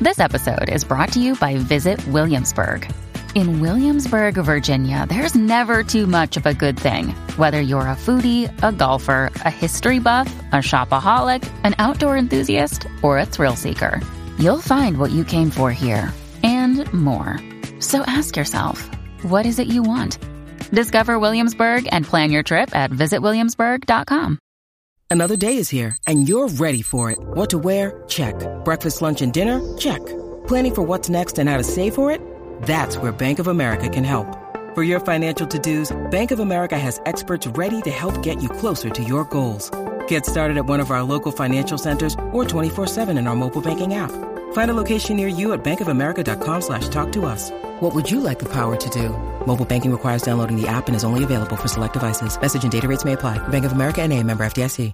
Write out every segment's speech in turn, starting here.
This episode is brought to you by Visit Williamsburg. In Williamsburg, Virginia, there's never too much of a good thing. Whether you're a foodie, a golfer, a history buff, a shopaholic, an outdoor enthusiast, or a thrill seeker, you'll find what you came for here and more. So ask yourself, what is it you want? Discover Williamsburg and plan your trip at visitwilliamsburg.com. Another day is here, and you're ready for it. What to wear? Check. Breakfast, lunch, and dinner? Check. Planning for what's next and how to save for it? That's where Bank of America can help. For your financial to-dos, Bank of America has experts ready to help get you closer to your goals. Get started at one of our local financial centers or 24/7 in our mobile banking app. Find a location near you at bankofamerica.com/talktous. What would you like the power to do? Mobile banking requires downloading the app and is only available for select devices. Message and data rates may apply. Bank of America N.A., member FDIC.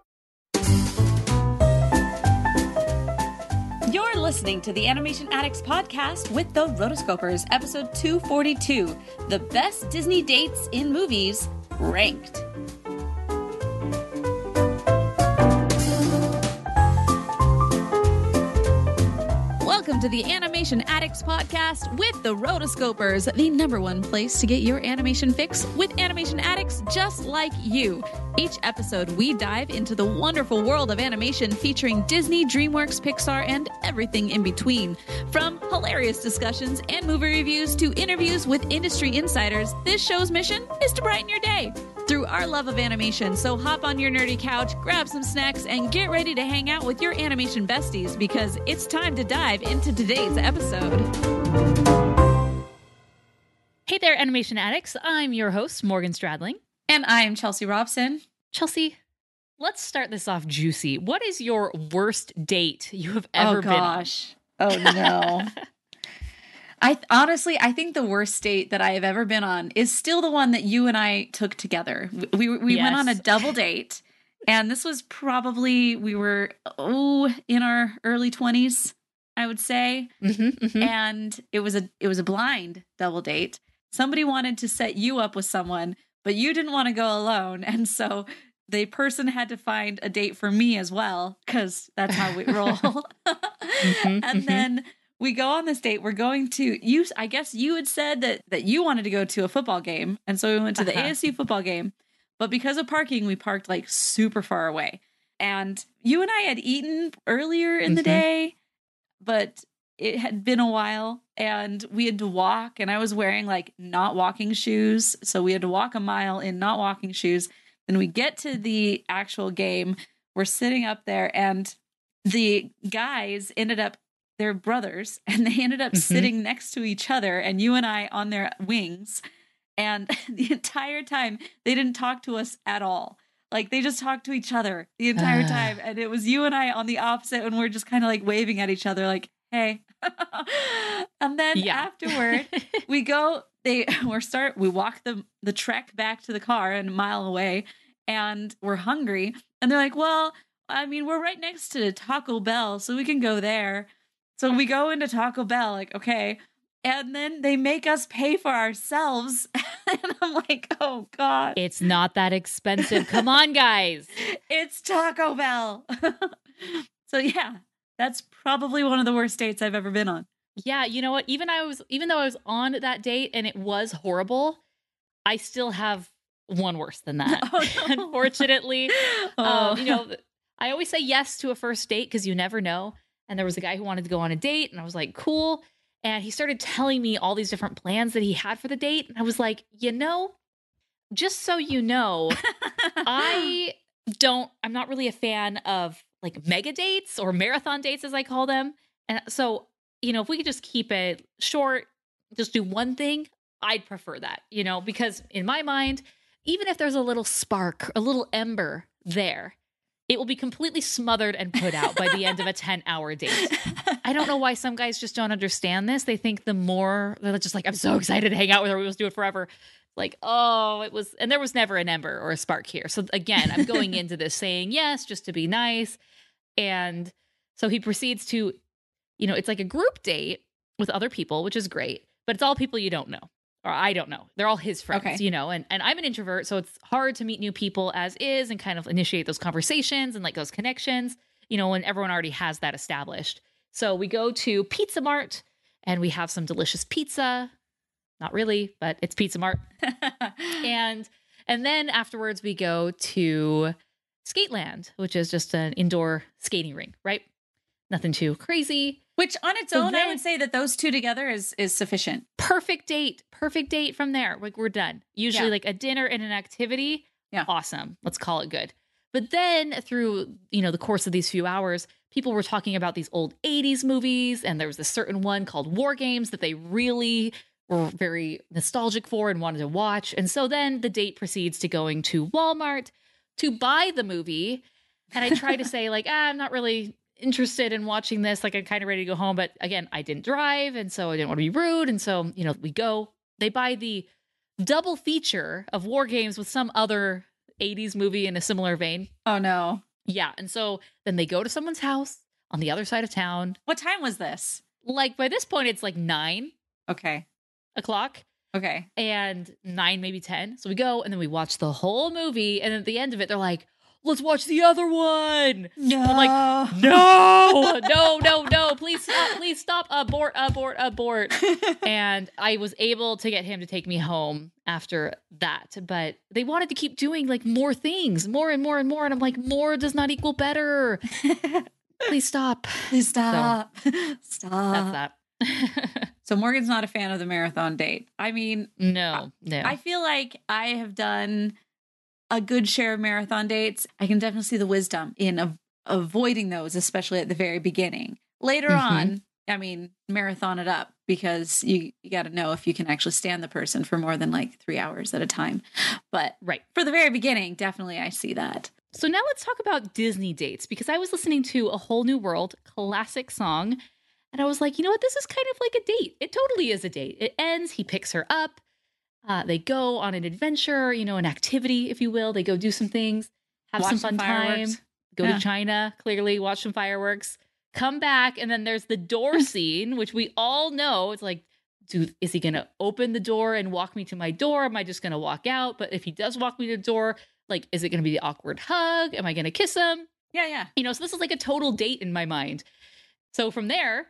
You're listening to the Animation Addicts podcast with the Rotoscopers, episode 242, The Best Disney Dates in Movies, Ranked. Welcome to the Animation Addicts podcast with the Rotoscopers, the number one place to get your animation fix with animation addicts just like you. Each episode, we dive into the wonderful world of animation featuring Disney, DreamWorks, Pixar, and everything in between. From hilarious discussions and movie reviews to interviews with industry insiders, this show's mission is to brighten your day through our love of animation. So hop on your nerdy couch, grab some snacks, and get ready to hang out with your animation besties because it's time to dive into today's episode. Hey there, animation addicts. I'm your host, Morgan Stradling. And I am Chelsea Robson. Chelsea, let's start this off juicy. What is your worst date you have ever been on? Oh, no. I think the worst date that I have ever been on is still the one that you and I took together. We went on a double date, and this was probably, we were, in our early 20s, I would say. And it was a blind double date. Somebody wanted to set you up with someone, but you didn't want to go alone. And so the person had to find a date for me as well, because that's how we roll. And then we go on this date. We're going to, I guess you had said that you wanted to go to a football game. And so we went to the ASU football game. But because of parking, we parked like super far away. And you and I had eaten earlier in the day, but it had been a while and we had to walk, and I was wearing like not walking shoes. So we had to walk a mile in not walking shoes. Then we get to the actual game. We're sitting up there, and the guys they're brothers, and they ended up sitting next to each other, and you and I on their wings. And the entire time they didn't talk to us at all. Like they just talked to each other the entire time. And it was you and I on the opposite, and we're just kind of like waving at each other like, hey. And then afterward we go, we walk the trek back to the car and a mile away, and we're hungry. And they're like, well, I mean, we're right next to Taco Bell, so we can go there. So we go into Taco Bell, like, okay. And then they make us pay for ourselves. And I'm like, oh, God. It's not that expensive. Come on, guys. It's Taco Bell. So, yeah, that's probably one of the worst dates I've ever been on. Yeah, you know what? Even though I was on that date and it was horrible, I still have one worse than that. Oh, no. Unfortunately. I always say yes to a first date because you never know. And there was a guy who wanted to go on a date, and I was like, cool. And he started telling me all these different plans that he had for the date. And I was like, just so you know, I'm not really a fan of like mega dates or marathon dates, as I call them. And so, if we could just keep it short, just do one thing, I'd prefer that, because in my mind, even if there's a little spark, a little ember there, it will be completely smothered and put out by the end of a 10-hour date. I don't know why some guys just don't understand this. They think they're just like, I'm so excited to hang out with her. We must do it forever. Like, and there was never an ember or a spark here. So again, I'm going into this saying yes, just to be nice. And so he proceeds to, it's like a group date with other people, which is great, but it's all people you don't know. Or I don't know. They're all his friends, and I'm an introvert, so it's hard to meet new people as is and kind of initiate those conversations and like those connections, when everyone already has that established. So we go to Pizza Mart and we have some delicious pizza. Not really, but it's Pizza Mart. and then afterwards we go to Skateland, which is just an indoor skating rink, right? Nothing too crazy. Which on its own, I would say that those two together is sufficient. Perfect date from there. Like, we're done. Usually like a dinner and an activity. Yeah. Awesome. Let's call it good. But then through, the course of these few hours, people were talking about these old 80s movies. And there was a certain one called War Games that they really were very nostalgic for and wanted to watch. And so then the date proceeds to going to Walmart to buy the movie. And I try to say like, I'm not really interested in watching this. Like, I'm kind of ready to go home. But again, I didn't drive. And so I didn't want to be rude. And so, we go, they buy the double feature of War Games with some other 80s movie in a similar vein. Oh, no. Yeah. And so then they go to someone's house on the other side of town. What time was this? Like, by this point, it's like 9 o'clock. Okay. And 9, maybe 10. So we go and then we watch the whole movie. And at the end of it, they're like, let's watch the other one. No. I'm like, no. Please stop. Abort. And I was able to get him to take me home after that. But they wanted to keep doing like more things, more and more and more. And I'm like, more does not equal better. Please stop. Stop. That's that. So Morgan's not a fan of the marathon date. I mean, no. I feel like I have done a good share of marathon dates. I can definitely see the wisdom in avoiding those, especially at the very beginning. Later on, I mean, marathon it up, because you got to know if you can actually stand the person for more than like 3 hours at a time. But for the very beginning, definitely I see that. So now let's talk about Disney dates, because I was listening to A Whole New World, classic song, and I was like, you know what? This is kind of like a date. It totally is a date. It ends, he picks her up. They go on an adventure, an activity, if you will. They go do some things, have some fun time, go to China, clearly watch some fireworks, come back. And then there's the door scene, which we all know. It's like, is he going to open the door and walk me to my door? Am I just going to walk out? But if he does walk me to the door, like, is it going to be the awkward hug? Am I going to kiss him? Yeah. So this is like a total date in my mind. So from there,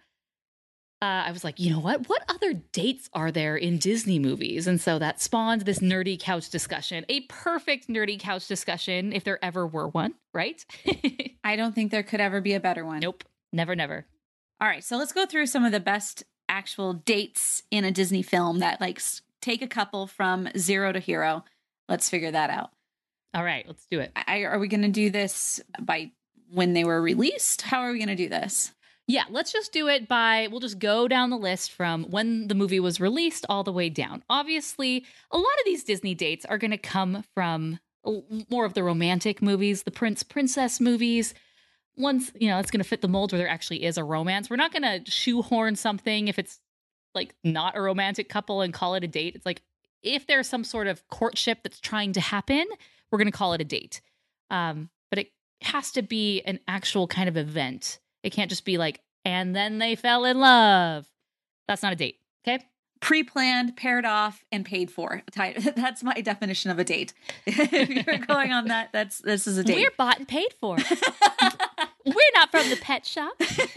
I was like, you know what? What other dates are there in Disney movies? And so that spawned this nerdy couch discussion, a perfect nerdy couch discussion if there ever were one, right? I don't think there could ever be a better one. Nope. Never. All right. So let's go through some of the best actual dates in a Disney film that like take a couple from zero to hero. Let's figure that out. All right. Let's do it. Are we going to do this by when they were released? How are we going to do this? Yeah, let's just do it we'll just go down the list from when the movie was released all the way down. Obviously, a lot of these Disney dates are going to come from more of the romantic movies, the princess movies. Ones, it's going to fit the mold where there actually is a romance. We're not going to shoehorn something if it's like not a romantic couple and call it a date. It's like, if there's some sort of courtship that's trying to happen, we're going to call it a date. But it has to be an actual kind of event. It can't just be like, and then they fell in love. That's not a date, okay? Pre-planned, paired off, and paid for. That's my definition of a date. If you're going on that, this is a date. We're bought and paid for. We're not from the pet shop.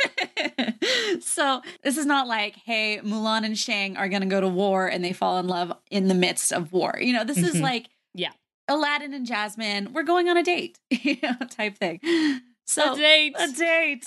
So this is not like, hey, Mulan and Shang are going to go to war and they fall in love in the midst of war. This is like Aladdin and Jasmine, we're going on a date, type thing. So, a date.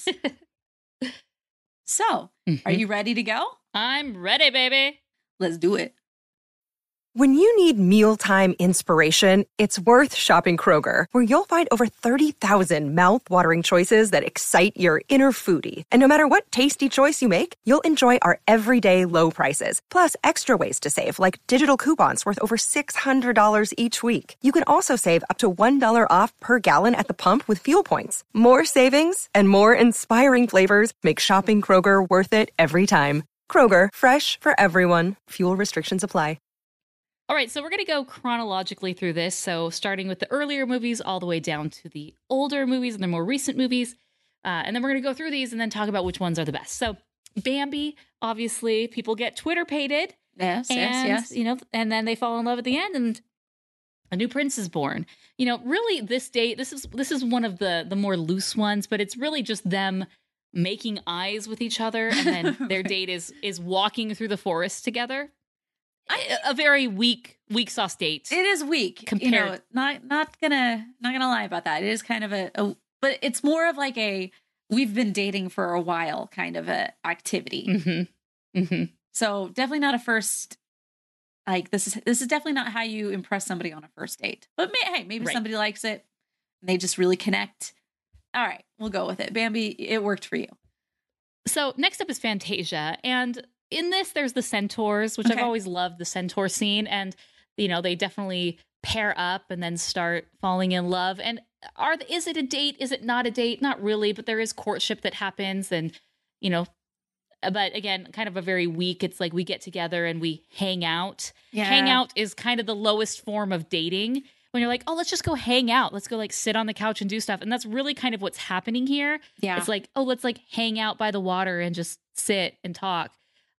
So, are you ready to go? I'm ready, baby. Let's do it. When you need mealtime inspiration, it's worth shopping Kroger, where you'll find over 30,000 mouth-watering choices that excite your inner foodie. And no matter what tasty choice you make, you'll enjoy our everyday low prices, plus extra ways to save, like digital coupons worth over $600 each week. You can also save up to $1 off per gallon at the pump with fuel points. More savings and more inspiring flavors make shopping Kroger worth it every time. Kroger, fresh for everyone. Fuel restrictions apply. All right, so we're going to go chronologically through this. So starting with the earlier movies all the way down to the older movies and the more recent movies. And then we're going to go through these and then talk about which ones are the best. So Bambi, obviously, people get Twitter-pated. Yes. And then they fall in love at the end and a new prince is born. Really this date, this is one of the more loose ones, but it's really just them making eyes with each other, and then their date is walking through the forest together. A very weak sauce date. It is weak. Compared, not gonna lie about that. It is kind of but it's more of like a we've been dating for a while kind of a activity. Mm-hmm. Mm-hmm. So definitely not a first. Like this is definitely not how you impress somebody on a first date. But maybe somebody likes it and they just really connect. All right, we'll go with it. Bambi, it worked for you. So next up is Fantasia, and in this there's the centaurs, which I've always loved the centaur scene, and they definitely pair up and then start falling in love. And is it a date? Is it not a date? Not really, but there is courtship that happens, and but again, kind of a very weak, it's like we get together and we hang out. Yeah. Hang out is kind of the lowest form of dating. When you're like, oh, let's just go hang out. Let's go like sit on the couch and do stuff. And that's really kind of what's happening here. Yeah. It's like, oh, let's like hang out by the water and just sit and talk.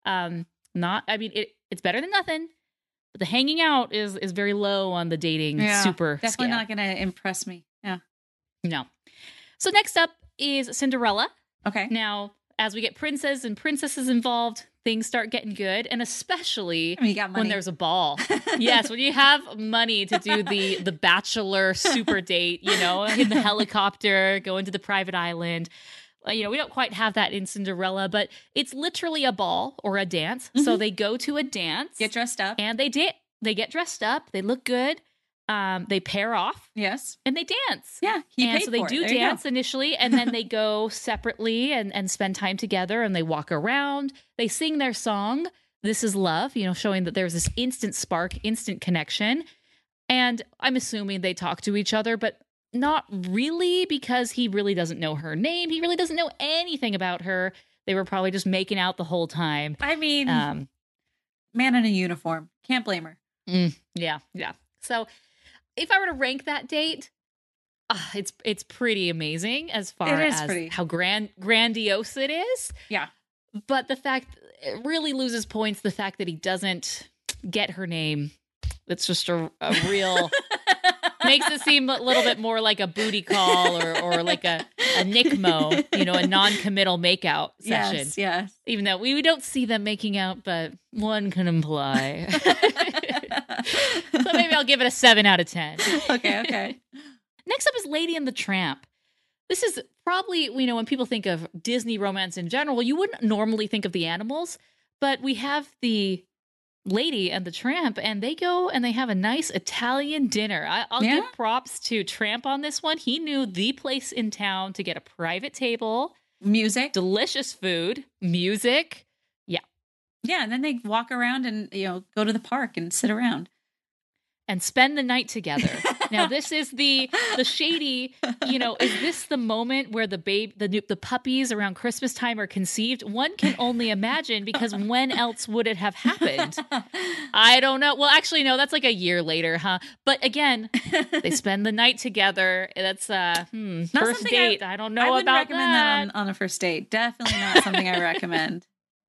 It's better than nothing. But the hanging out is very low on the dating super definitely scale. Not going to impress me. Yeah. No. So next up is Cinderella. Okay. Now, as we get princes and princesses involved, things start getting good, and especially when there's a ball. Yes, when you have money to do the bachelor super date, in the helicopter, go into the private island. We don't quite have that in Cinderella, but it's literally a ball or a dance. Mm-hmm. So they go to a dance, get dressed up, and they get dressed up. They look good. They pair off. Yes. And they dance. Yeah. So they do dance initially, and then they go separately and spend time together, and they walk around. They sing their song, This Is Love, showing that there's this instant spark, instant connection. And I'm assuming they talk to each other, but not really, because he really doesn't know her name. He really doesn't know anything about her. They were probably just making out the whole time. I mean, man in a uniform. Can't blame her. Yeah. So if I were to rank that date, it's pretty amazing as far as how grandiose it is. Yeah. But the fact, it really loses points, the fact that he doesn't get her name. It's just a real, makes it seem a little bit more like a booty call or like a NICMO, a non-committal makeout session. Yes. Even though we don't see them making out, but one can imply. So maybe I'll give it a 7 out of 10. Okay. Next up is Lady and the Tramp. This is probably, when people think of Disney romance in general, you wouldn't normally think of the animals, but we have the Lady and the Tramp, and they go and they have a nice Italian dinner. I'll give props to Tramp on this one. He knew the place in town to get a private table. Music. Delicious food. Music. Yeah, and then they walk around and, go to the park and sit around. And spend the night together. Now, this is the shady, is this the moment where the puppies around Christmas time are conceived? One can only imagine, because when else would it have happened? I don't know. Well, actually, no, that's like a year later, huh? But again, they spend the night together. That's first date. I don't know about that. I wouldn't recommend that on a first date. Definitely not something I recommend.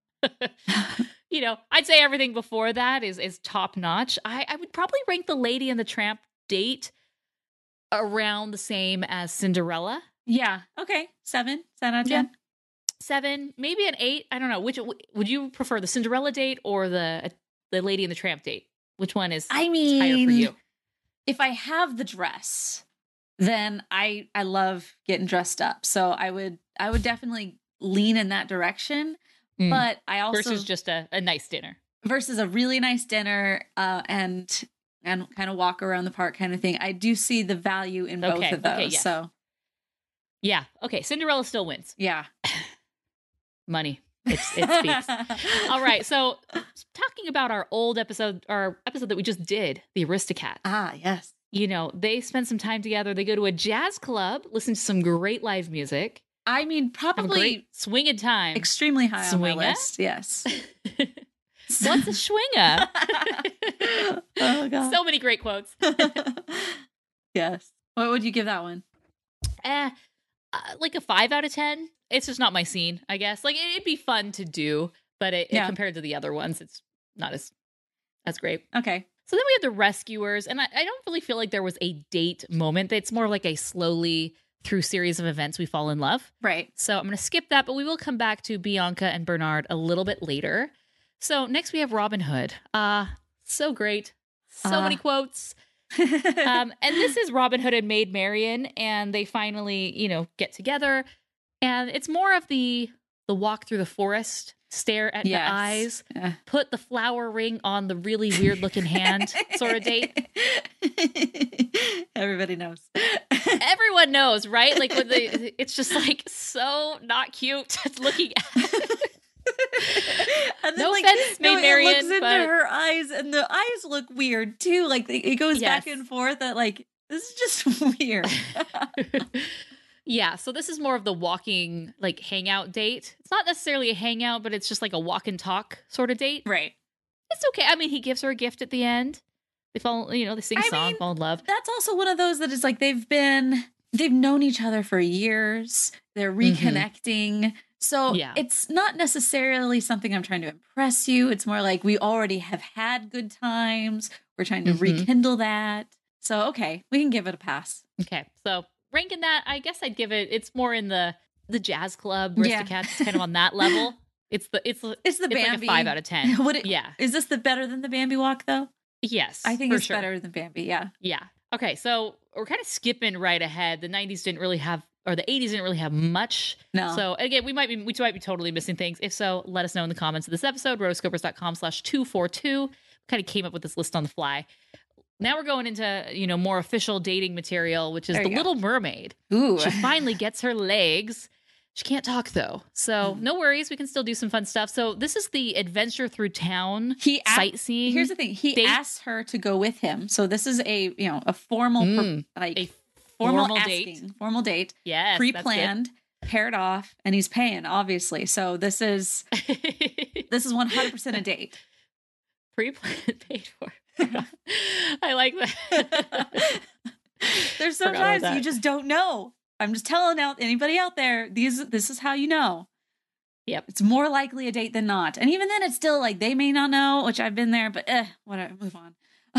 I'd say everything before that is top notch. I would probably rank the Lady and the Tramp date around the same as Cinderella. Yeah. Okay. 7 out of 10. Yeah. 7, maybe an 8. I don't know. Which would you prefer, the Cinderella date or the Lady and the Tramp date? Which one is higher for you? If I have the dress, then I love getting dressed up. So I would definitely lean in that direction. But I also versus just a nice dinner. Versus a really nice dinner and kind of walk around the park kind of thing. I do see the value in both of those. Yeah. So yeah. Okay. Cinderella still wins. Yeah. Money. It speaks. All right. So talking about our episode that we just did, the Aristocats. Ah, yes. They spend some time together. They go to a jazz club, listen to some great live music. I mean, probably swinging time. Extremely high on my list. Yes. What's a schwinger? Oh, God. So many great quotes. Yes. What would you give that one? Like a 5 out of 10. It's just not my scene, I guess. Like, it'd be fun to do, but compared to the other ones, it's not as great. Okay. So then we have the Rescuers, and I don't really feel like there was a date moment. It's more like a slowly through series of events, we fall in love. Right. So I'm going to skip that, but we will come back to Bianca and Bernard a little bit later. So next we have Robin Hood. So great. So many quotes. And this is Robin Hood and Maid Marian, and they finally, get together. And it's more of the walk through the forest, stare at the eyes, put the flower ring on the really weird looking hand sort of date. Everybody knows. Everyone knows, right? Like when it's just like so not cute looking at. And then, no offense, Maid Marian, it looks into her eyes, and the eyes look weird too. Like it goes back and forth. That like this is just weird. Yeah, so this is more of the walking, like, hangout date. It's not necessarily a hangout, but it's just like a walk and talk sort of date. Right. It's okay. I mean, he gives her a gift at the end. They fall, they sing a song, fall in love. That's also one of those that is like they've known each other for years. They're reconnecting. Mm-hmm. So it's not necessarily something I'm trying to impress you. It's more like we already have had good times. We're trying to rekindle that. So, okay, we can give it a pass. Okay, so ranking that, I guess I'd give it. It's more in the jazz club, Aristocats. It's kind of on that level. It's the Bambi. Like a 5 out of 10. Is this better than the Bambi walk though? Yes, I think it's better than Bambi. Yeah. Yeah. Okay, so we're kind of skipping right ahead. The 90s didn't really have, or the 80s didn't really have much. No. So again, we might be totally missing things. If so, let us know in the comments of this episode. Rotoscopers.com/242. Kind of came up with this list on the fly. Now we're going into, more official dating material, which is The Little Mermaid. Ooh. She finally gets her legs. She can't talk, though. So no worries. We can still do some fun stuff. So this is the adventure through town sightseeing. Here's the thing. He asks her to go with him. So this is a formal, formal date. Formal date. Yes. Pre-planned, paired off, and he's paying, obviously. So this is 100% a date. Pre-planned, paid for. I like that. There's sometimes you just don't know. I'm just telling anybody out there, this is how you know. Yep. It's more likely a date than not. And even then it's still like they may not know, which I've been there, but whatever, move on.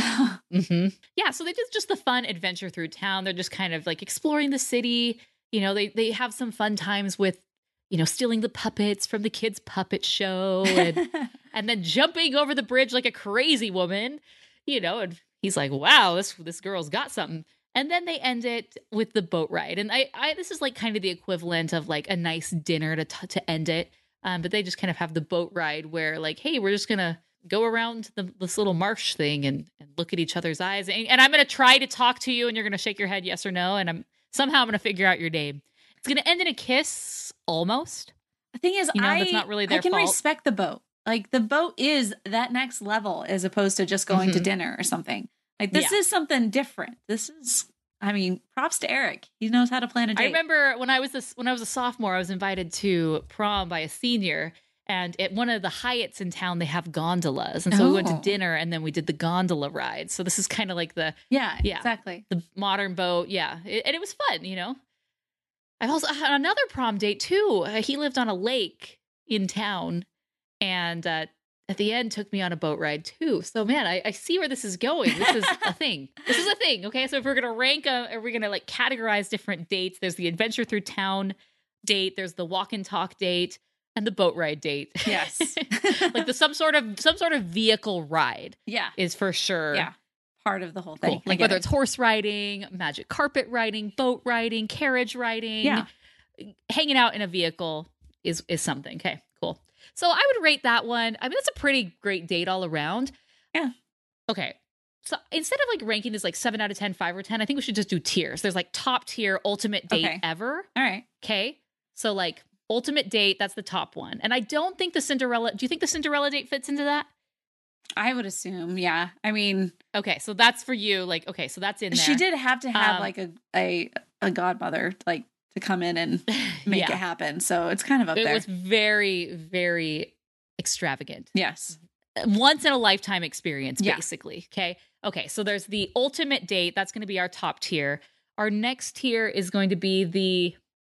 Yeah, so they did just the fun adventure through town. They're just kind of like exploring the city. They have some fun times with stealing the puppets from the kids' puppet show and then jumping over the bridge like a crazy woman, and he's like, wow, this girl's got something. And then they end it with the boat ride. And I this is like kind of the equivalent of like a nice dinner to end it. But they just kind of have the boat ride where like, hey, we're just going to go around this little marsh thing and look at each other's eyes. And I'm going to try to talk to you and you're going to shake your head yes or no. And I'm going to figure out your name. It's going to end in a kiss almost. The thing is, that's not really their fault. I can respect the boat. Like the boat is that next level as opposed to just going to dinner or something. Like this is something different. This is, props to Eric. He knows how to plan a date. I remember when I was a sophomore, I was invited to prom by a senior, and at one of the Hyatts in town, they have gondolas, and so we went to dinner, and then we did the gondola ride. So this is kind of like the exactly the modern boat, and it was fun. I've also had another prom date too. He lived on a lake in town, and at the end took me on a boat ride too. So man, I see where this is going. This is a thing. This is a thing. Okay. So if we're going to rank we're going to like categorize different dates, there's the adventure through town date. There's the walk and talk date and the boat ride date. Yes. Like some sort of vehicle ride. Yeah. Is for sure. Yeah. Part of the whole thing. Cool. Like whether it's horse riding, magic carpet riding, boat riding, carriage riding, hanging out in a vehicle is something. Okay, cool. So I would rate that one. That's a pretty great date all around. Yeah. Okay. So instead of like ranking this like 7 out of 10, 5 or 10, I think we should just do tiers. There's like top tier ultimate date ever. All right. Okay. So like ultimate date, that's the top one. And I don't think do you think the Cinderella date fits into that? I would assume, yeah. Okay, so that's for you. Like, okay, so that's in there. She did have to have like a godmother, like to come in and make it happen. So it's kind of up there. It was very, very extravagant. Yes. Once in a lifetime experience, basically. Okay, so there's the ultimate date. That's going to be our top tier. Our next tier is going to be the,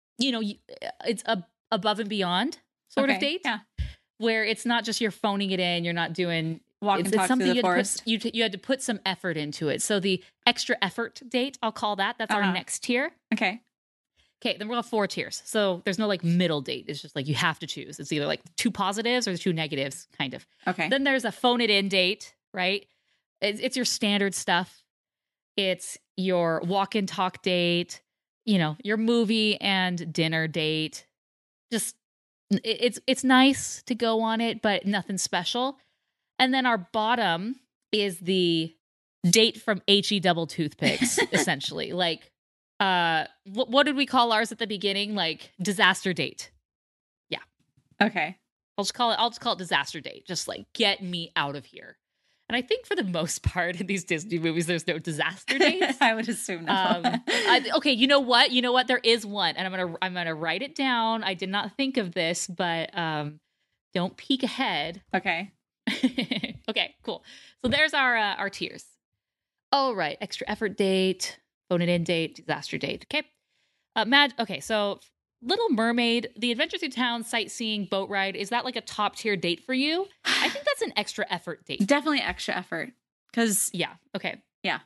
it's a above and beyond sort of date. Yeah. Where it's not just you're phoning it in. You're not doing walk and talk through the forest. You had to put some effort into it. So the extra effort date, I'll call that. That's our next tier. Okay. Okay, then we'll have 4 tiers. So there's no like middle date. It's just like you have to choose. It's either like 2 positives or 2 negatives, kind of. Okay. Then there's a phone it in date, right? It's your standard stuff. It's your walk and talk date, your movie and dinner date. Just it's nice to go on it, but nothing special. And then our bottom is the date from HE double toothpicks, essentially. Like, what did we call ours at the beginning? Like disaster date. Yeah. Okay. I'll just call it disaster date. Just like get me out of here. And I think for the most part in these Disney movies, there's no disaster dates. I would assume no. Okay, you know what? There is one, and I'm gonna write it down. I did not think of this, but don't peek ahead. Okay. Okay, cool. So there's our tiers. All right, extra effort date, phone it in date, disaster date. Okay. Okay, so Little Mermaid, the Adventure Through Town sightseeing boat ride, is that like a top tier date for you? I think that's an extra effort date. Definitely extra effort. Because yeah, okay. Yeah.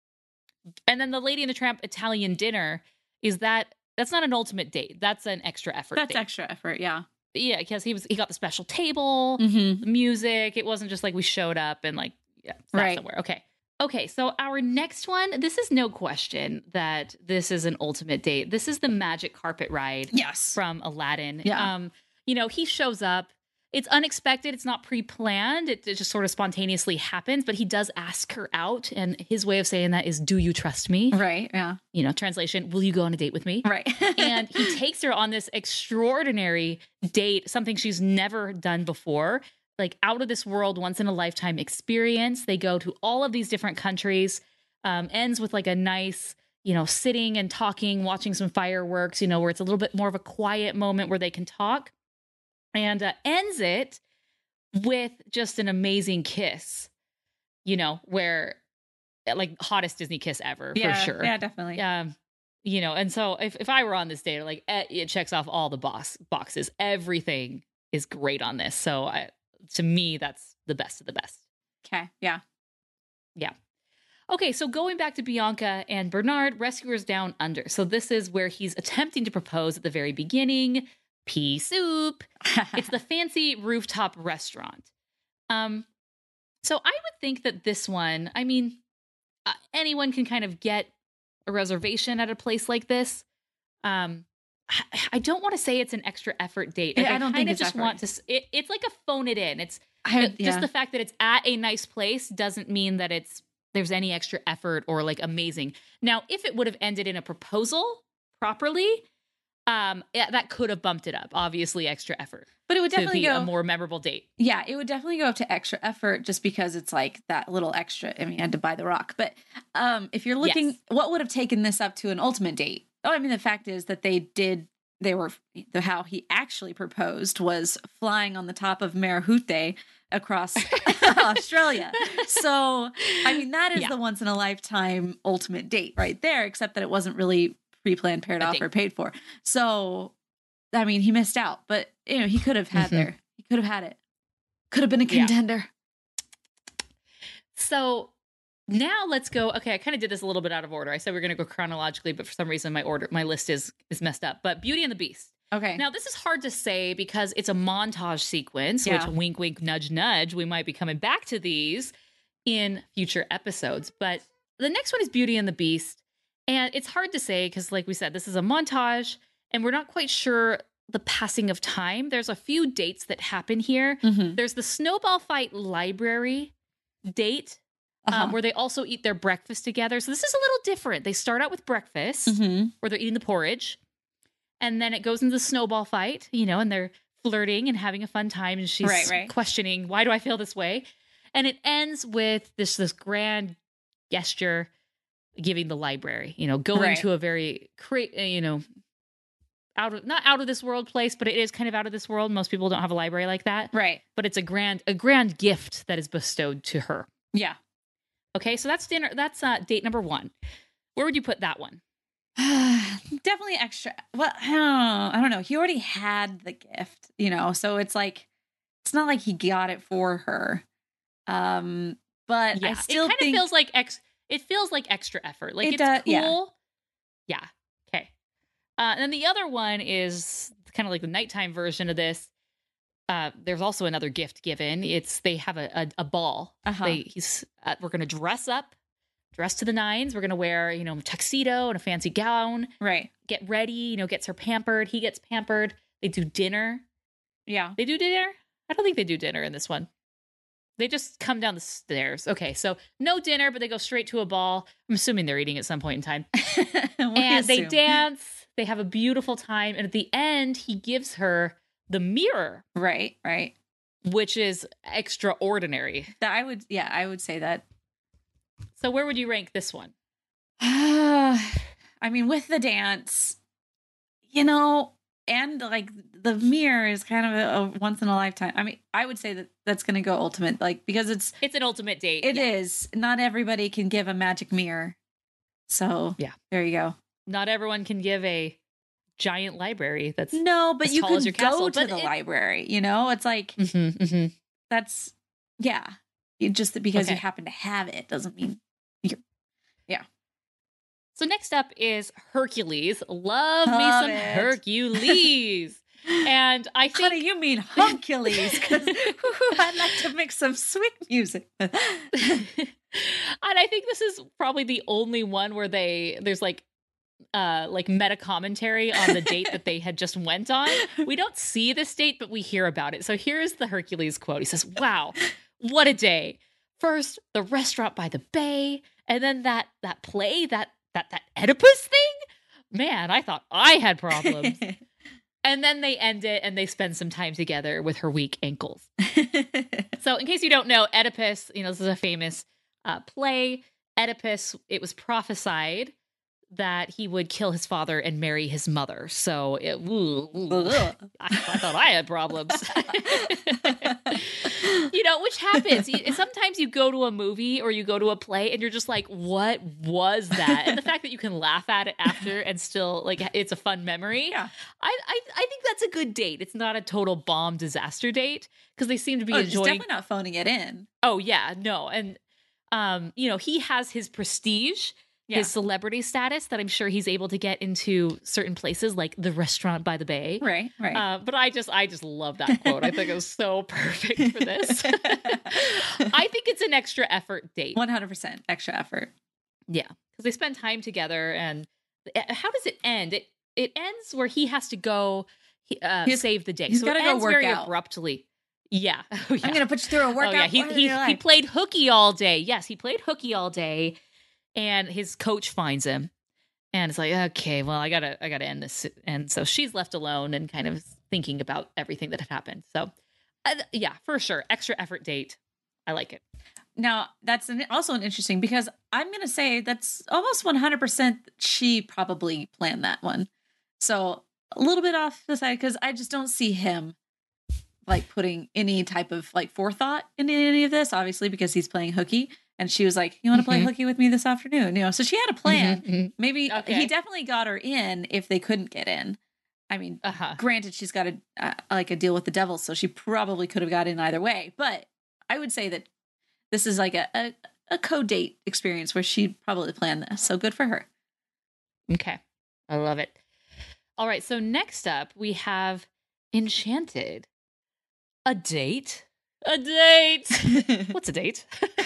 And then the Lady and the Tramp Italian dinner, that's not an ultimate date. That's an extra effort That's date. extra effort, yeah. Yeah, because he got the special table, Mm-hmm. the music. It wasn't just like we showed up and like sat somewhere. Okay, so our next one, this is no question that this is an ultimate date. This is the magic carpet ride. Yes. From Aladdin. Yeah. He shows up. It's unexpected. It's not pre-planned. It just sort of spontaneously happens, but he does ask her out. And his way of saying that is, do you trust me? Right, yeah. Translation, will you go on a date with me? Right. And he takes her on this extraordinary date, something she's never done before. Like out of this world, once in a lifetime experience. They go to all of these different countries, ends with like a nice, sitting and talking, watching some fireworks, where it's a little bit more of a quiet moment where they can talk, and ends it with just an amazing kiss, where like hottest Disney kiss ever, for sure. Yeah, definitely. And so if I were on this date, like it checks off all the boxes. Everything is great on this. So to me, that's the best of the best. Okay. Yeah. Yeah. Okay. So going back to Bianca and Bernard, Rescuers Down Under. So this is where he's attempting to propose at the very beginning. Pea soup. It's the fancy rooftop restaurant. So I would think that this one, anyone can kind of get a reservation at a place like this. I don't want to say it's an extra effort date. I don't think it's just effort. want to. It's like a phone it in. It's Yeah. just the fact that it's at a nice place doesn't mean that there's any extra effort or like amazing. Now, if it would have ended in a proposal properly, that could have bumped it up. Obviously, extra effort, but it would definitely go go a more memorable date. Yeah, it would definitely go up to extra effort just because it's like that little extra. I had to buy the rock, but if you're looking, what would have taken this up to an ultimate date? Oh, the fact is that how he actually proposed was flying on the top of Marahute across Australia. So, that is the once in a lifetime ultimate date right there, except that it wasn't really pre-planned, paired off, or paid for. So, he missed out, but he could have had there. He could have had it. Could have been a contender. Yeah. So now let's go. Okay, I kind of did this a little bit out of order. I said we're going to go chronologically, but for some reason my list is messed up. But Beauty and the Beast. Okay. Now this is hard to say because it's a montage sequence, which wink, wink, nudge, nudge. We might be coming back to these in future episodes. But the next one is Beauty and the Beast. And it's hard to say because, like we said, this is a montage and we're not quite sure the passing of time. There's a few dates that happen here. Mm-hmm. There's the Snowball Fight Library date. Where they also eat their breakfast together. So this is a little different. They start out with breakfast where they're eating the porridge. And then it goes into the snowball fight, and they're flirting and having a fun time. And she's questioning, why do I feel this way? And it ends with this grand gesture giving the library, going to a very, not out of this world place, but it is kind of out of this world. Most people don't have a library like that. Right. But it's a grand gift that is bestowed to her. Yeah. Okay, so that's dinner. That's date number 1. Where would you put that one? Definitely extra. Well, I don't know. He already had the gift, so it's like, it's not like he got it for her. But I still it kind of feels like it feels like extra effort. Like it's cool. Yeah. Okay. And then the other one is kind of like the nighttime version of this. There's also another gift given. They have a ball. We're going to dress up, dress to the nines. We're going to wear, a tuxedo and a fancy gown. Right. Get ready, gets her pampered. He gets pampered. They do dinner. Yeah. They do dinner? I don't think they do dinner in this one. They just come down the stairs. Okay, so no dinner, but they go straight to a ball. I'm assuming they're eating at some point in time. And they dance. They have a beautiful time. And at the end, he gives her the mirror. Right. Which is extraordinary. I would say that. So where would you rank this one? I mean, with the dance, and like the mirror is kind of a once in a lifetime. I mean, I would say that's going to go ultimate, like, because it's an ultimate date. It is. Not everybody can give a magic mirror. So yeah, there you go. Not everyone can give a giant library that's no, but you can go to the library. It's like that's just because you happen to have it doesn't mean you're So next up is Hercules. Love me some Hercules. And I think... Honey, you mean Hercules, because I'd like to make some sweet music. And I think this is probably the only one where there's like meta commentary on the date that they had just went on. We don't see this date, but we hear about it. So here's the Hercules quote. He says, "Wow, what a day. First, the restaurant by the bay, and then that play, that Oedipus thing? Man, I thought I had problems." And then they end it and they spend some time together with her weak ankles. So in case you don't know, Oedipus, this is a famous play. Oedipus, it was prophesied that he would kill his father and marry his mother. So I thought I had problems. Which happens. Sometimes you go to a movie or you go to a play and you're just like, what was that? And the fact that you can laugh at it after and still, like, it's a fun memory. Yeah. I think that's a good date. It's not a total bomb disaster date because they seem to be enjoying. It's definitely not phoning it in. Oh, yeah. No. And, he has his prestige. His celebrity status that I'm sure he's able to get into certain places like the restaurant by the bay. Right. But I just love that quote. I think it was so perfect for this. I think it's an extra effort date. 100% extra effort. Yeah. Because they spend time together. And how does it end? It ends where he has to go save the day. He's got to go work very out. Abruptly. Yeah. I'm going to put you through a workout. He played hooky all day. Yes, he played hooky all day. And his coach finds him and it's like, okay, well, I gotta end this. And so she's left alone and kind of thinking about everything that had happened. So for sure. Extra effort date. I like it. Now that's also an interesting, because I'm going to say that's almost 100% she probably planned that one. So a little bit off the side, because I just don't see him like putting any type of like forethought into any of this, obviously, because he's playing hooky. And she was like, "You want to play hooky with me this afternoon?" So she had a plan. Maybe he definitely got her in if they couldn't get in. I mean, granted, she's got a deal with the devil, so she probably could have got in either way. But I would say that this is like a co-date experience where she probably planned this. So good for her. Okay. I love it. All right. So next up, we have Enchanted. A date? A date. What's a date?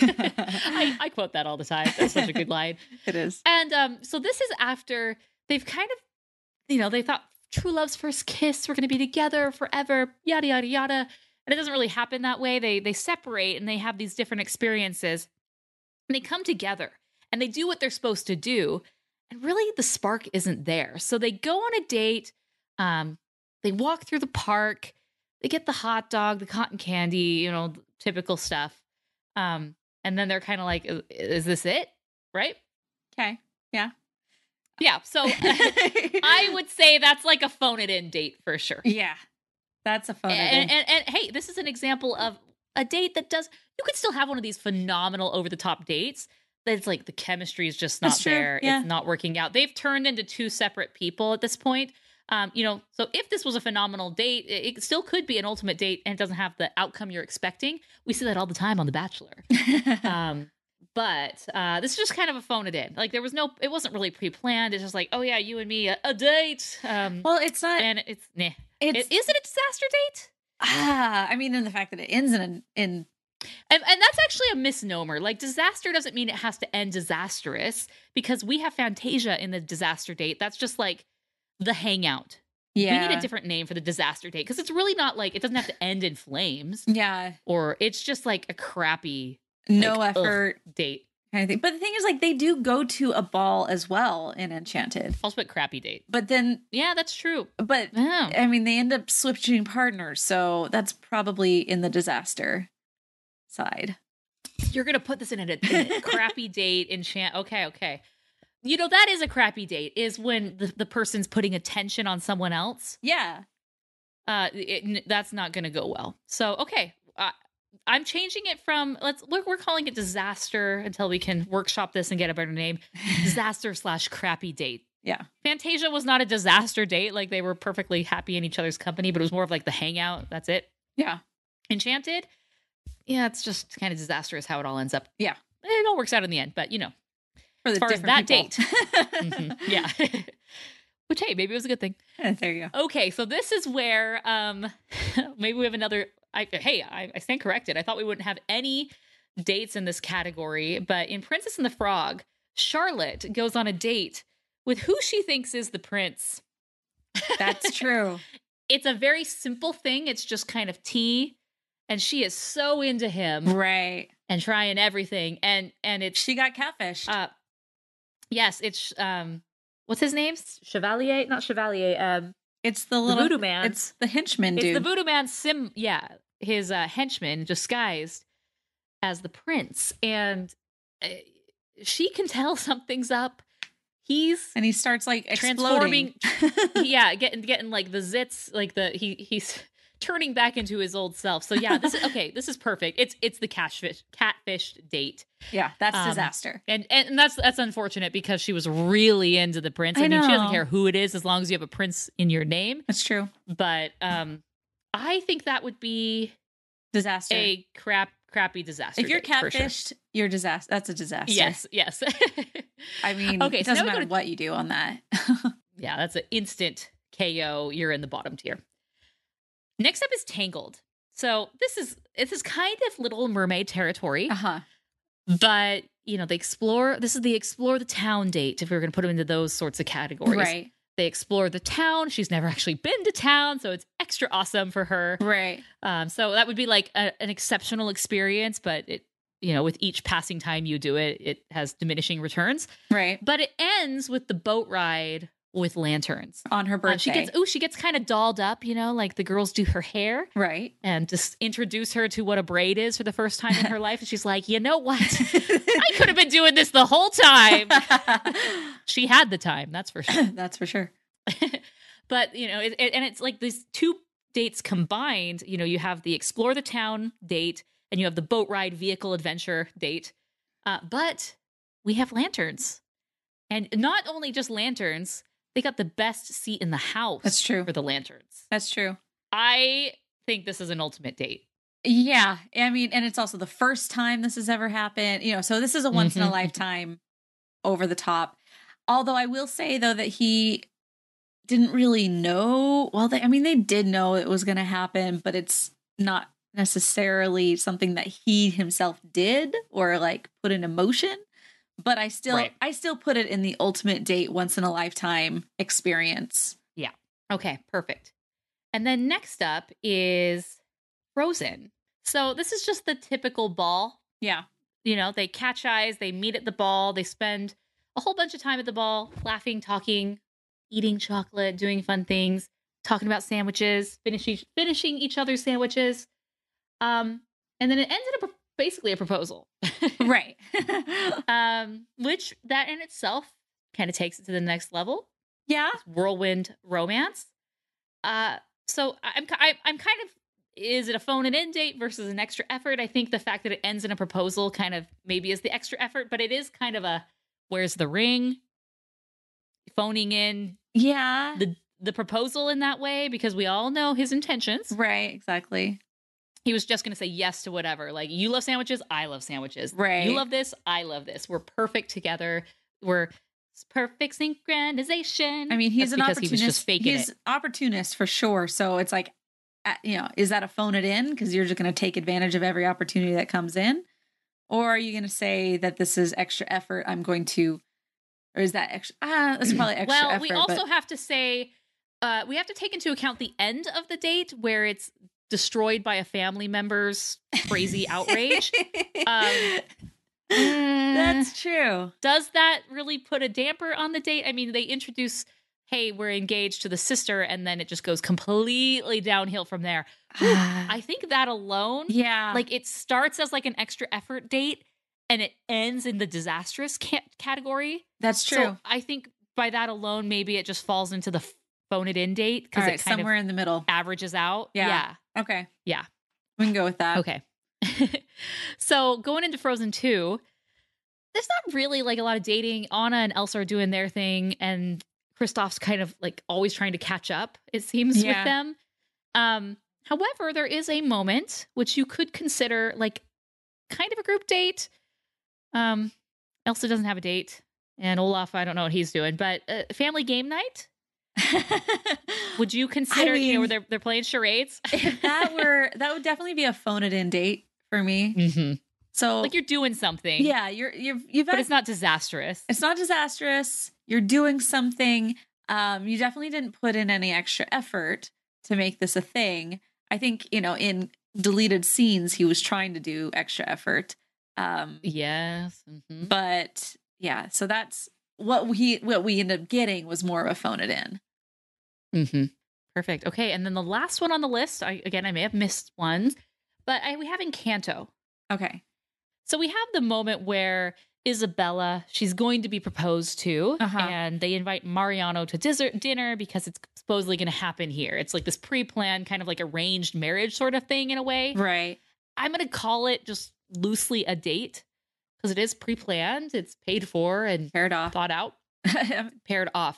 I quote that all the time. That's such a good line. It is. And so this is after they've kind of, they thought true love's first kiss, we're going to be together forever, yada, yada, yada. And it doesn't really happen that way. They separate and they have these different experiences. And they come together and they do what they're supposed to do. And really the spark isn't there. So they go on a date. They walk through the park. They get the hot dog, the cotton candy, typical stuff. And then they're kind of like, is this it? Right? Okay. Yeah. Yeah. So I would say that's like a phone it in date for sure. Yeah. That's a phone it in. And hey, this is an example of a date that you could still have one of these phenomenal over the top dates. That it's like the chemistry is just not there. Yeah. It's not working out. They've turned into two separate people at this point. So if this was a phenomenal date, it still could be an ultimate date and it doesn't have the outcome you're expecting. We see that all the time on The Bachelor. But this is just kind of a phone it in. Like it wasn't really pre-planned. It's just like, oh yeah, you and me, a date. Well, it's not. And it's, nah. Is it a disaster date? I mean, in the fact that it ends in And that's actually a misnomer. Like disaster doesn't mean it has to end disastrous, because we have Fantasia in the disaster date. That's just like the hangout. Yeah. We need a different name for the disaster date, because it's really not like, it doesn't have to end in flames. Yeah. Or it's just like a crappy, no effort date kind of thing. But the thing is, like, they do go to a ball as well in Enchanted. Also put crappy date. But then, yeah, that's true. But I mean, they end up switching partners, so that's probably in the disaster side. You're gonna put this in a crappy date enchant. Okay. You know, that is a crappy date, is when the person's putting attention on someone else. Yeah. That's not gonna go well. So okay. I'm changing it from we're calling it disaster until we can workshop this and get a better name. Disaster/crappy date. Yeah. Fantasia was not a disaster date. Like, they were perfectly happy in each other's company, but it was more of like the hangout. That's it. Yeah. Enchanted. Yeah, it's just kind of disastrous how it all ends up. Yeah. It all works out in the end, but you know, as far as that people. date. Yeah. Which, hey, maybe it was a good thing. There you go. Okay, so this is where maybe we have another. I stand corrected. I thought we wouldn't have any dates in this category, but in Princess and the Frog, Charlotte goes on a date with who she thinks is the prince. That's true. It's a very simple thing. It's just kind of tea, and she is so into him, right? And trying everything, and it's she got catfished. Yes, it's what's his name? Chevalier, not Chevalier. It's the little voodoo man. It's the henchman dude. It's the voodoo man. His henchman disguised as the prince, and she can tell something's up. He starts like exploding. Yeah, getting like the zits, like he's turning back into his old self. So yeah, this is perfect. It's the catfish date. Yeah, that's disaster. And that's unfortunate, because she was really into the prince. I mean, she doesn't care who it is as long as you have a prince in your name. That's true. But I think that would be disaster. A crappy disaster. If you're catfished, sure. You're disaster. That's a disaster. Yes. I mean, it doesn't matter what you do on that. Yeah, that's an instant KO. You're in the bottom tier. Next up is Tangled. So this is kind of Little Mermaid territory. But you know, this is the explore the town date, if we were going to put them into those sorts of categories. Right. They explore the town. She's never actually been to town, so it's extra awesome for her. Right. So that would be like an exceptional experience, but it, you know, with each passing time you do it, it has diminishing returns. Right. But it ends with the boat ride with lanterns on her birthday. She gets kind of dolled up, you know, like the girls do her hair. Right. And just introduce her to what a braid is for the first time in her life. And she's like, you know what? I could have been doing this the whole time. She had the time. That's for sure. That's for sure. But, you know, it's like these two dates combined. You know, you have the explore the town date and you have the boat ride vehicle adventure date. But we have lanterns. And not only just lanterns, they got the best seat in the house. That's true. For the lanterns. That's true. I think this is an ultimate date. Yeah. I mean, and it's also the first time this has ever happened. You know, so this is a once in a lifetime over the top. Although I will say, though, that he didn't really know. Well, they did know it was going to happen, but it's not necessarily something that he himself did or like put in emotion. But I still put it in the ultimate date, once in a lifetime experience. Yeah. Okay, perfect. And then next up is Frozen. So this is just the typical ball. Yeah. You know, they catch eyes, they meet at the ball, they spend a whole bunch of time at the ball, laughing, talking, eating chocolate, doing fun things, talking about sandwiches, finishing each other's sandwiches. And then it ends in basically a proposal. Right. Which that in itself kind of takes it to the next level. Yeah. It's whirlwind romance. So I'm kind of, is it a phone and in date versus an extra effort? I think the fact that it ends in a proposal kind of maybe is the extra effort, but it is kind of a, where's the ring? Phoning in. Yeah. The proposal in that way, because we all know his intentions. Right. Exactly. He was just going to say yes to whatever. Like, you love sandwiches, I love sandwiches. Right. You love this, I love this. We're perfect together. We're perfect synchronization. I mean, he's an opportunist. He was just faking he's opportunist for sure. So it's like, is that a phone it in? Because you're just going to take advantage of every opportunity that comes in? Or are you going to say that this is extra effort? Or is that extra? That's probably extra effort. Well, we also have to say, we have to take into account the end of the date where it's destroyed by a family member's crazy outrage. That's true. Does that really put a damper on the date? I mean, they introduce, hey, we're engaged to the sister, and then it just goes completely downhill from there. I think that alone, like, it starts as like an extra effort date and it ends in the disastrous category. That's true. So I think by that alone, maybe it just falls into the phone it in date because it kind somewhere in the middle averages out. Yeah. Okay. Yeah. We can go with that. Okay. So going into Frozen 2, there's not really like a lot of dating. Anna and Elsa are doing their thing, and Kristoff's kind of like always trying to catch up, it seems, with them. However, there is a moment which you could consider like kind of a group date. Elsa doesn't have a date, and Olaf, I don't know what he's doing, but family game night. Would you consider, where they're playing charades? If that would definitely be a phone it in date for me. Mm-hmm. So like, you're doing something. Yeah, but it's not disastrous. It's not disastrous. You're doing something. You definitely didn't put in any extra effort to make this a thing. I think, in deleted scenes, he was trying to do extra effort. Yes. Mm-hmm. But yeah, so that's what we ended up getting was more of a phone it in. Mm-hmm. Perfect. Okay. And then the last one on the list, I may have missed ones, but we have Encanto. Okay. So we have the moment where Isabella, she's going to be proposed to, and they invite Mariano to dinner because it's supposedly going to happen here. It's like this pre-planned kind of like arranged marriage sort of thing in a way. Right. I'm going to call it just loosely a date because it is pre-planned. It's paid for and paired off, thought out, paired off.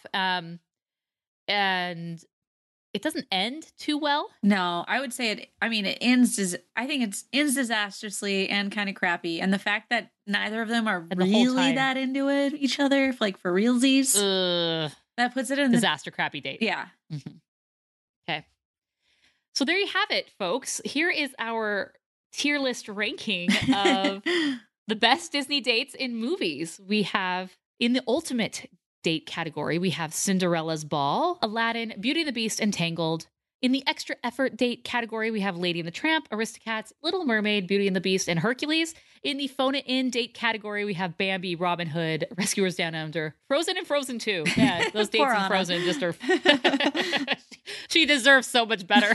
And it doesn't end too well. No, I would say it ends ends disastrously and kind of crappy. And the fact that neither of them are really that into each other, like for realsies, that puts it in disaster crappy date. Yeah. Mm-hmm. Okay. So there you have it, folks. Here is our tier list ranking of the best Disney dates in movies. We have, in the ultimate date category, we have Cinderella's Ball, Aladdin, Beauty and the Beast, and Tangled. In the extra effort date category, we have Lady and the Tramp, Aristocats, Little Mermaid, Beauty and the Beast, and Hercules. In the phone it in date category, we have Bambi, Robin Hood, Rescuers Down Under, Frozen, and Frozen 2. Yeah, those dates in Frozen just are... She deserves so much better.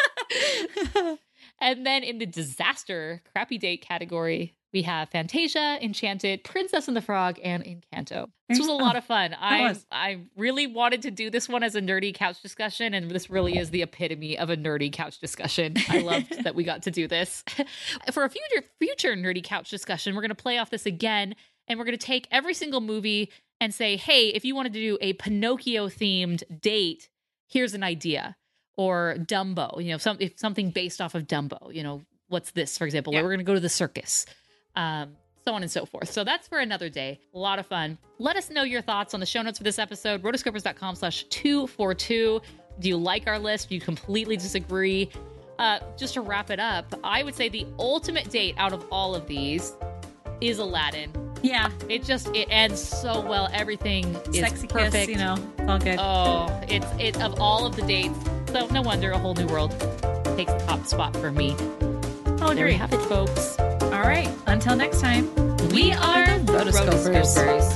And then in the disaster crappy date category, we have Fantasia, Enchanted, Princess and the Frog, and Encanto. This was a lot of fun. I really wanted to do this one as a nerdy couch discussion, and this really is the epitome of a nerdy couch discussion. I loved that we got to do this. For a future nerdy couch discussion, we're going to play off this again, and we're going to take every single movie and say, hey, if you wanted to do a Pinocchio-themed date, here's an idea. Or Dumbo, something based off of Dumbo, what's this, for example, we're going to go to the circus, so on and so forth. So that's for another day. A lot of fun. Let us know your thoughts on the show notes for this episode, rotoscopers.com/242. Do you like our list? Do you completely disagree? Just to wrap it up, I would say the ultimate date out of all of these is Aladdin. Yeah. It ends so well. Everything is sexy perfect. Kiss, it's all good. Oh, it's of all of the dates. So no wonder A Whole New World takes the top spot for me. Oh, there you have it, folks. All right. Until next time, we are the Rotoscopers.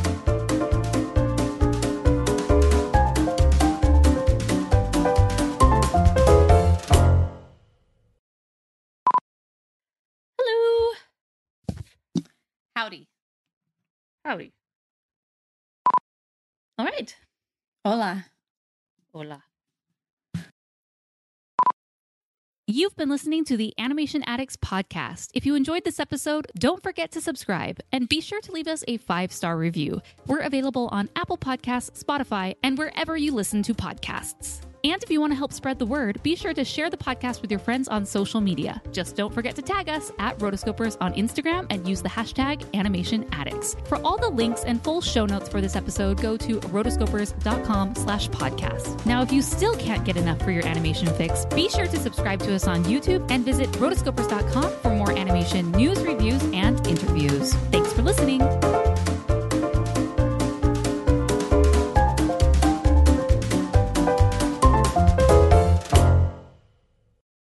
Hello. Howdy. All right. Hola. You've been listening to the Animation Addicts podcast. If you enjoyed this episode, don't forget to subscribe and be sure to leave us a 5-star review. We're available on Apple Podcasts, Spotify, and wherever you listen to podcasts. And if you want to help spread the word, be sure to share the podcast with your friends on social media. Just don't forget to tag us at Rotoscopers on Instagram and use the hashtag AnimationAddicts. For all the links and full show notes for this episode, go to rotoscopers.com/podcast. Now, if you still can't get enough for your animation fix, be sure to subscribe to us on YouTube and visit rotoscopers.com for more animation news, reviews, and interviews. Thanks